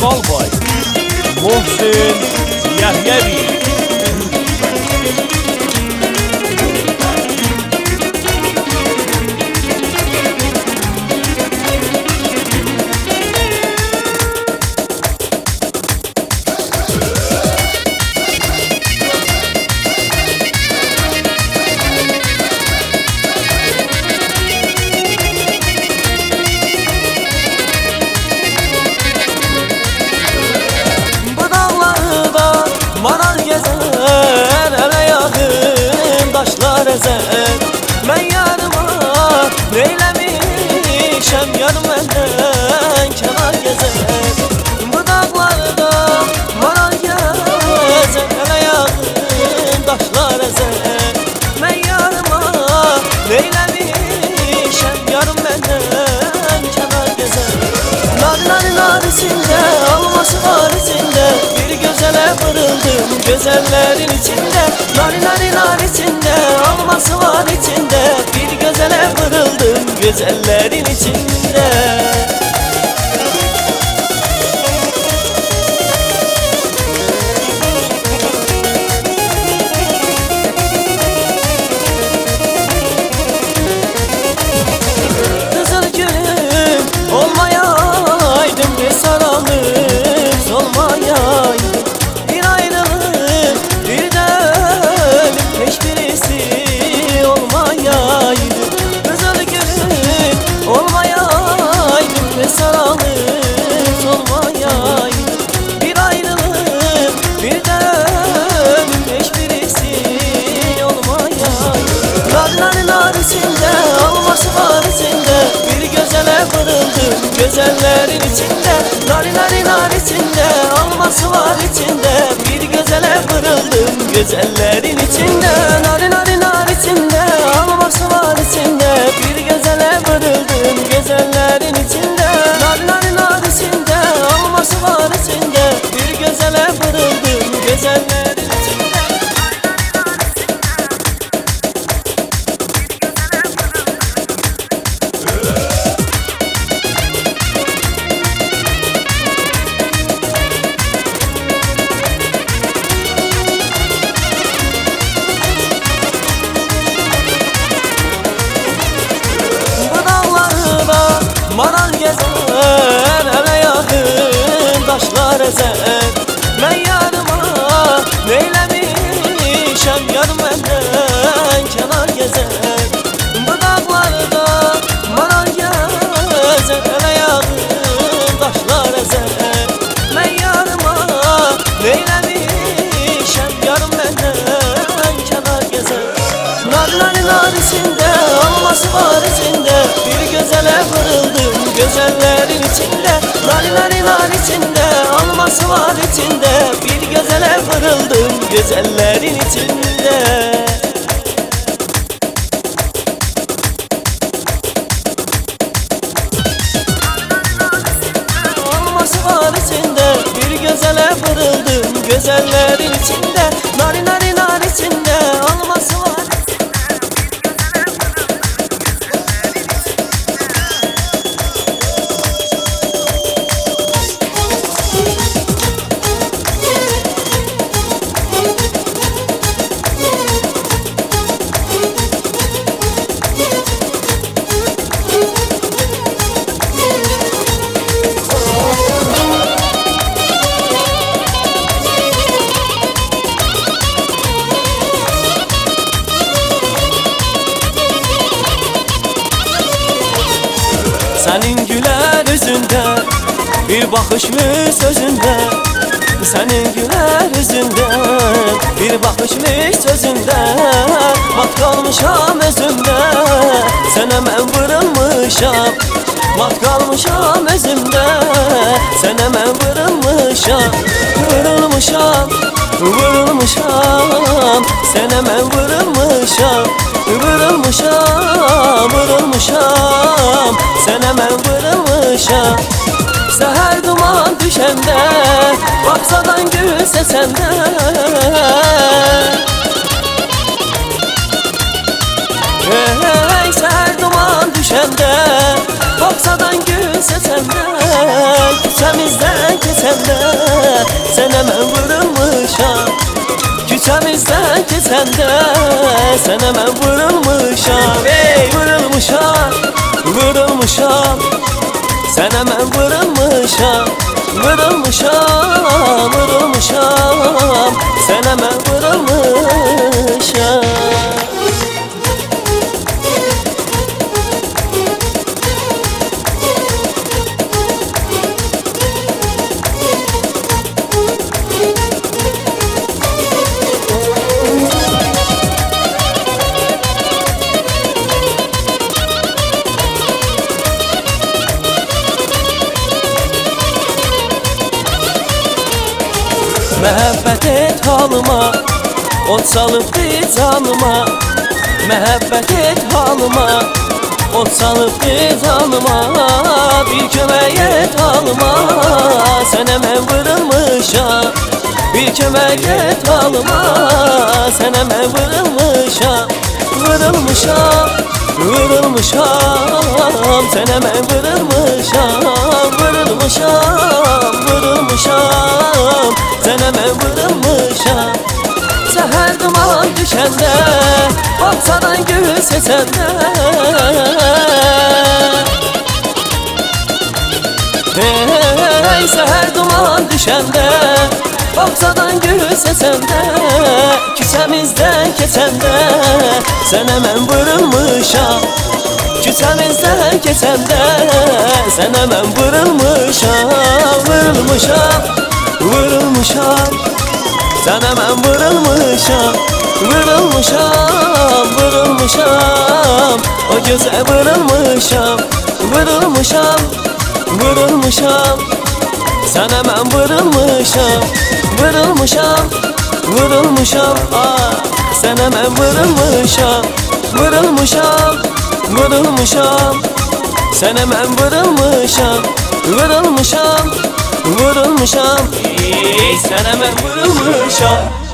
Callboy Mohsin Yahyavi. Maral gezer, ele yakın taşlar ezer. Ben yarıma neylemişem, yarım benden kenar gezer. Bu dağlarda maral gezer, ele yakın taşlar ezer. Ben yarıma neylemişem, yarım benden kenar gezer. Nar nar içinde, alması var içinde, bir gözele vırıldım güzellerin içinde. Nar içinde, alması var içinde, bir gözele vırıldım güzellerin içinde. Kızıl gülüm olmayaydım, bir saralım solmayaydım. Bir ayrılık, bir de ölüm, hiçbirisi olmayaydı. Kızıl gülüm olmayaydım, bir saralım solmayaydım. Bir ayrılık, bir de ölüm, hiçbirisi olmayaydı. Nar içinde, alması var içinde, bir gözele vırıldım güzellerin içinde. Nar içinde, alması var içinde, bir gözele vırıldım güzellerin içinde. Nar içinde, alması var içinde, bir gözele vırıldım güzellerin içinde. Nar içinde, alması var içinde, bir gözele vırıldım güzellerin içinde. Maral gezer, ele yakın taşlar ezer. Ben yarıma neylemişem, yarım benden kenar gezer. Bu dağlarda maral gezer, ele yakın taşlar ezer. Ben yarıma neylemişem, yarım benden kenar gezer. Nar içinde, alması var içinde, bir gözele vırıldım güzellerin içinde. Nar içinde, alması var içinde, bir gözele vırıldım güzellerin içinde. Alması var içinde, bir gözele vırıldım güzellerin içinde. Nar içinde, alması var. Senin güler yüzünde, bir bakış mı sözünde. Senin güler yüzünde, bir bakış mı sözünde. Mat kalmışam özümde, sen hemen vırılmışam. Mat kalmışam özümde, sen hemen vırılmışam. Vırılmışam, vırılmışam, sen hemen vırılmışam. Vırılmışam, vırılmışam, sen hemen vırılmışam. Seher duman düşende, baksadan gül sesende. Hey, seher duman düşende, baksadan gül sesende. Küçemizden kesende, keçəndə sənə mən vurulmuşam. Küçəmizdən keçəndə sənə mən vurulmuşam. Ey vurulmuşam, vurulmuşam, sənə mən vurulmuşam. Vurulmuşam, vurulmuşam, sənə mən vurulmuşam. Məhəbbət et halıma, od salıbdı canıma. Məhəbbət et halıma, od salıbdı canıma. Bir kömək et halıma, sənə mən vurulmuşam. Bir kömək et halıma, sənə mən vurulmuşam. Vurulmuşam, vurulmuşam, sənə mən vurulmuşam. Vurulmuşam, vurulmuşam, sənə mən vurulmuşam. Səhər duman düşəndə, bağçadan gül seçəndə. Hey, səhər duman düşəndə, bağçadan gül seçəndə. Küçəmizdən keçəndə sənə mən vurulmuşam. Küçəmizdən keçəndə sənə mən vurulmuşam. Vurulmuşam, vurulmuşam, sənə mən vurulmuşam. Vurulmuşam, vurulmuşam, o gözə vurulmuşam. Vurulmuşam, vurulmuşam, sənə mən vurulmuşam. Vurulmuşam, vurulmuşam, ah, sənə mən vurulmuşam. Vurulmuşam, vurulmuşam, sənə mən vurulmuşam. Vurulmuşam, vurulmuşam, sənə mən vurulmuşam.